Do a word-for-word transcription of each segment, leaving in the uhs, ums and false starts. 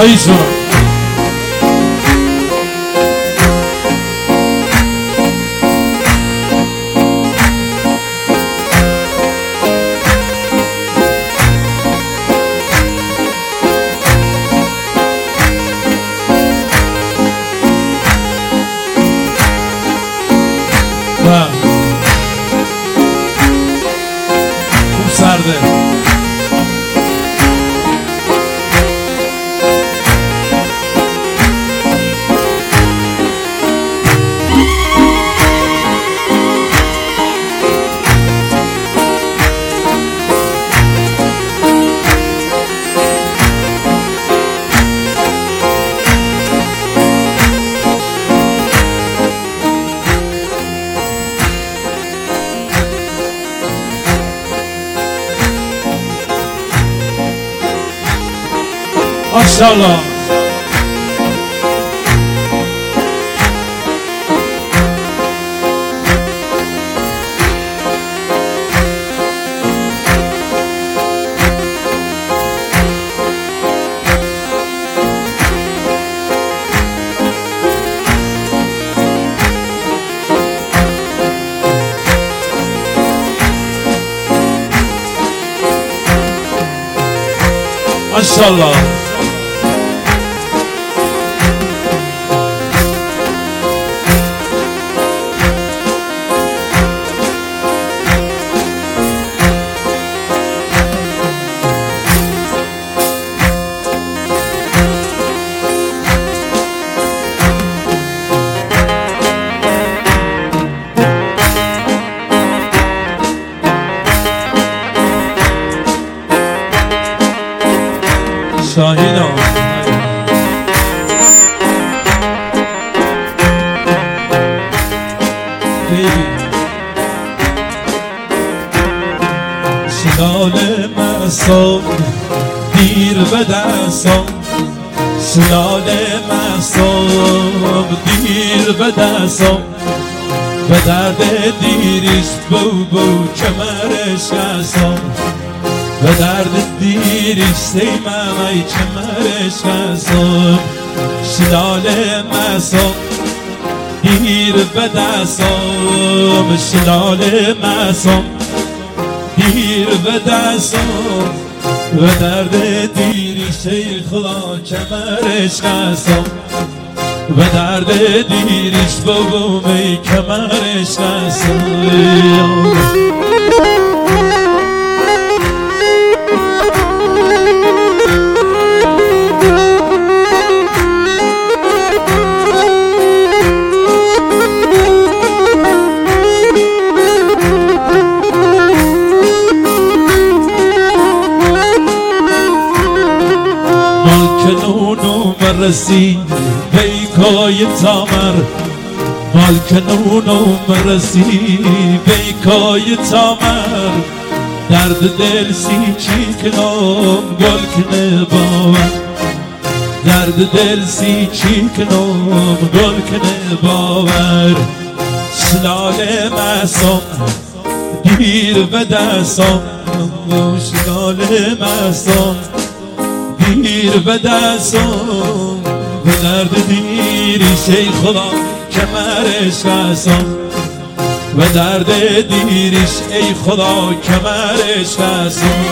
دایی جون خوب سرده ماشاءالله ماشاءالله شاهینا شلال مستم دیر به دستم شلال مستم دیر به دستم به درد دیریش بو بو کمرش کسم به درد دیریش سیمم ای کمرش کسم شلال مستم دیر به دستم شلال مستم دیر به دستم به درد دیریش ای خدا کمرش کسم به درد دیریش بابم ای کمرش کسم مرسی بیکای تامر مالک نونو مرسی بیکای تامر درد دل سی چی کنم گل کنه باور درد دل سی چی کنم گل کنه باور شلال مستم دیر به دستم شلال مستم دیر به دستم به درد دیریش ای خدا کمرش کسم به درد دیریش ای خدا کمرش کسم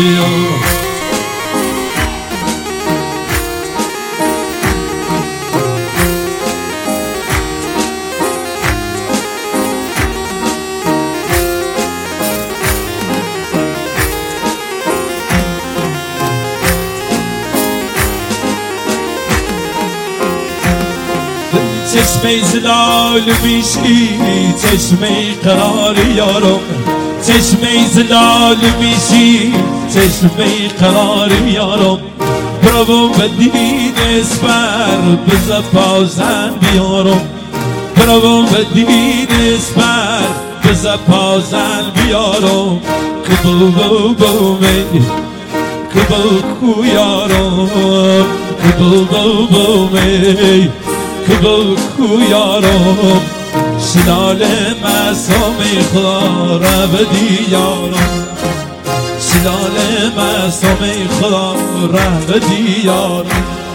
چشمه زلال میشی چشمه قرار یارم چشمه زلال میشی چشمه قرار یارم برو به دین اسپر بزا پازن بیارم برو به دین اسپر بزا پازن بیارم که بو بو بو می که بو کو یارم که بو بو بو می که بو کو یارم شلال مستم خدا رو بدی یارم سلال مستم ای خدا ره دیار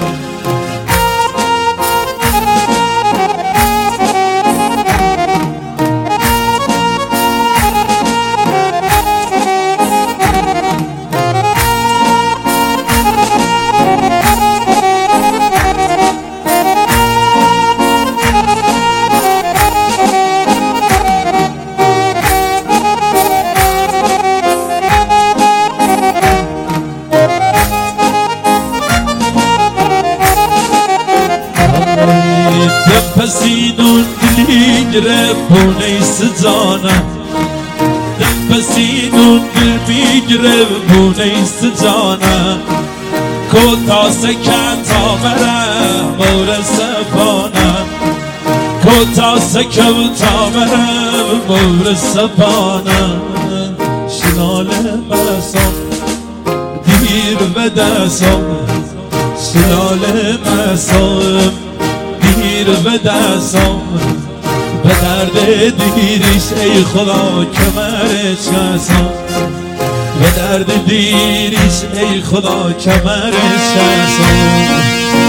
Despacito diligre bunei sızana Despacito diligre bunei sızana Kota sekata vera mora sapana Kota sekata vera mora sapana Şinale mesam dir ve desam Şinale mesam دیر به دستم به درد دیریش ای خدا کمرش کسم به درد دیریش ای خدا کمرش کسم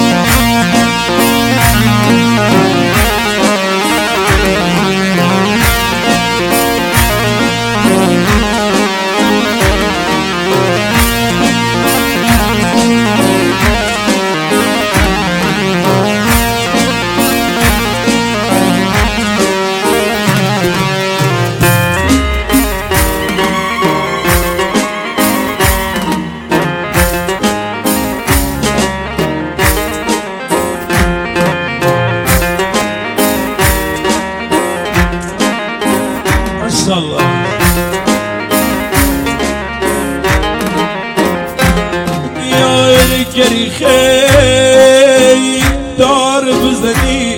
Allah یار گری خیلی دار بزنی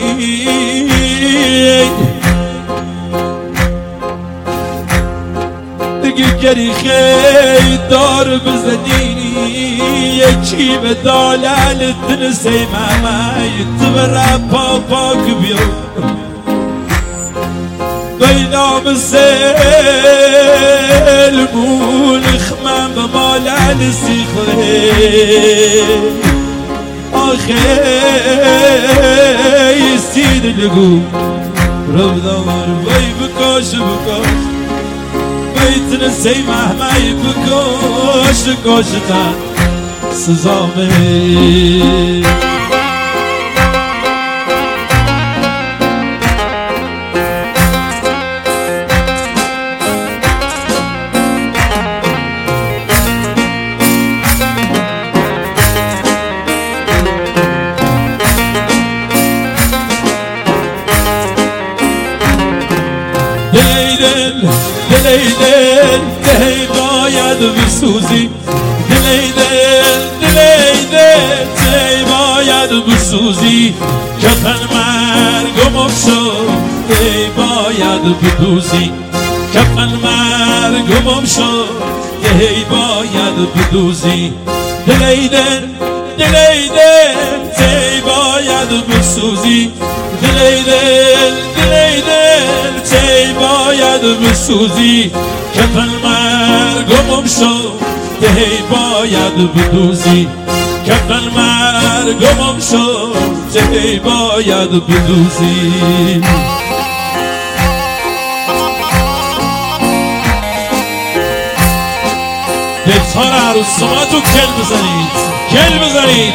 دیگه گری خیلی دار بزنی یکی به دالل دنسی ممی تو برا پاپا کبیو بينام السيل مول خمام بمالا نسيخي آخي يسيد القوم ربدار بي بكوش بكوش بيت نسي مهما يبكوش كوشتان سزامي دلیدن دهی باید بسوزی دلیدن دلیدن دهی باید بسوزی کفن مرگم شد دهی باید بدوزی کفن مرگم شد دهی باید بدوزی دلیدن دلیدن دهی باید بسوزی دلیدن دلیدن دهی باید بسوزی کفن مرگم شد دهی باید بدوزی کفن مرگم شد دهی باید بدوزی دلتان عروسامتو کل بزنید کل بزنید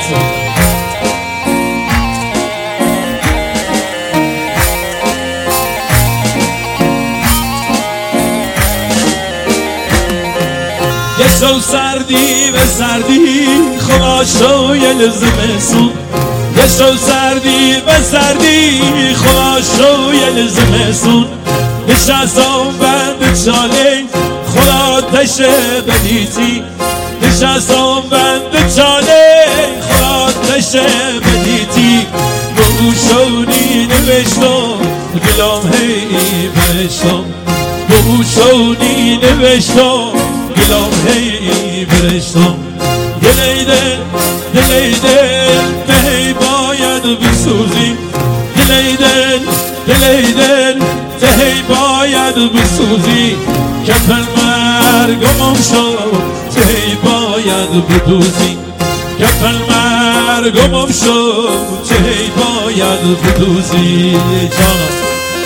یه شو سردی به سردی خدا شو یه لزمسون یه شو سردی به سردی خدا شو یه لزمسون نشستم بند چاله خدا تشه بدیتی نشستم بند چاله خدا تشه بدیتی بگوشونی نوشتم دلم هی برشتم بگوشونی نوشتم دلم هی برشتم دلیده دلیده هی باید بسوزی دلیده دلیده هی باید بسوزی کفن مرگم شد باید بدوزی کفن مرگم افشد چه باید بدوزی جانم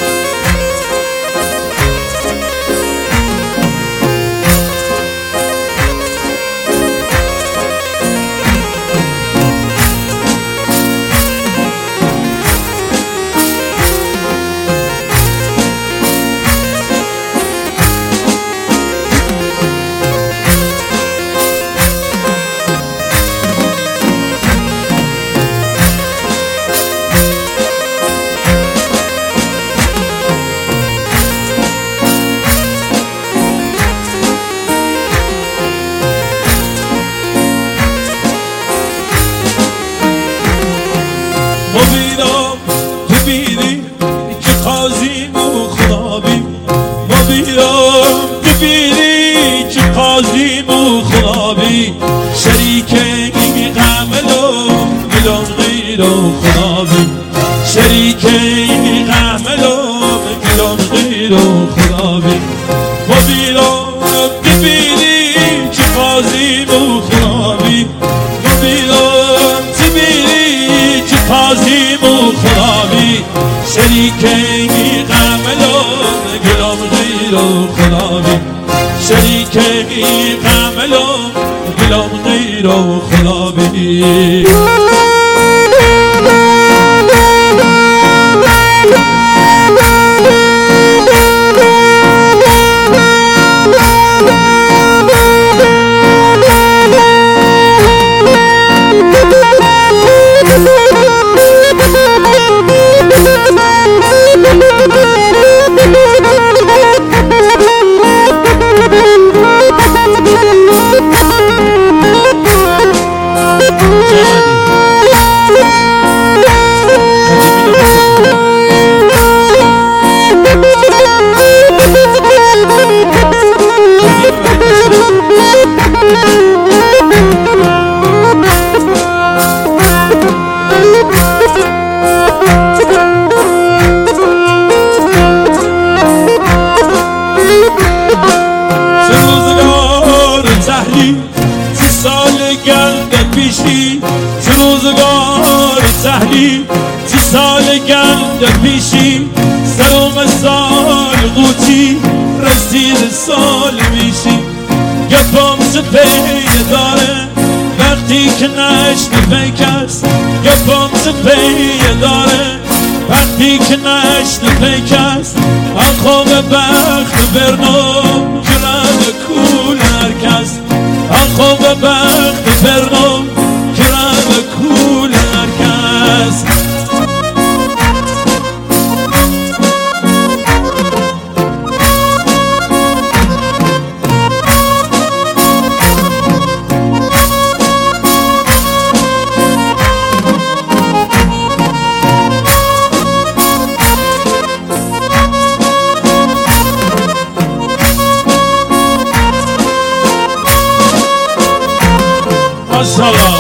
مبیدم ببینی که قاضیم و خرابی مبیدم ببینی که قاضیم و خرابی شریک این غملو بلام غیر و خرابی شریک این غملو بلام غیر و خرابی مبیدم ببینی که قاضیم و خرابی مبیدم ببینی که قاضیم و خرابی شریکی غملو گلام غیر و خرابی شریکی غملو گلام غیر و خرابی سال گردن پیشی چه روزگار سهلی چه سال گردن پیشی سلام سال قوچی رسید سال میشی گپام سپیه داره وقتی که نشت پیکست گپام سپیه داره وقتی که نشت پیکست آخواب بخت برنام کرد کول هرکس آخواب بخت برنام کرد کول هرکس Maşallah.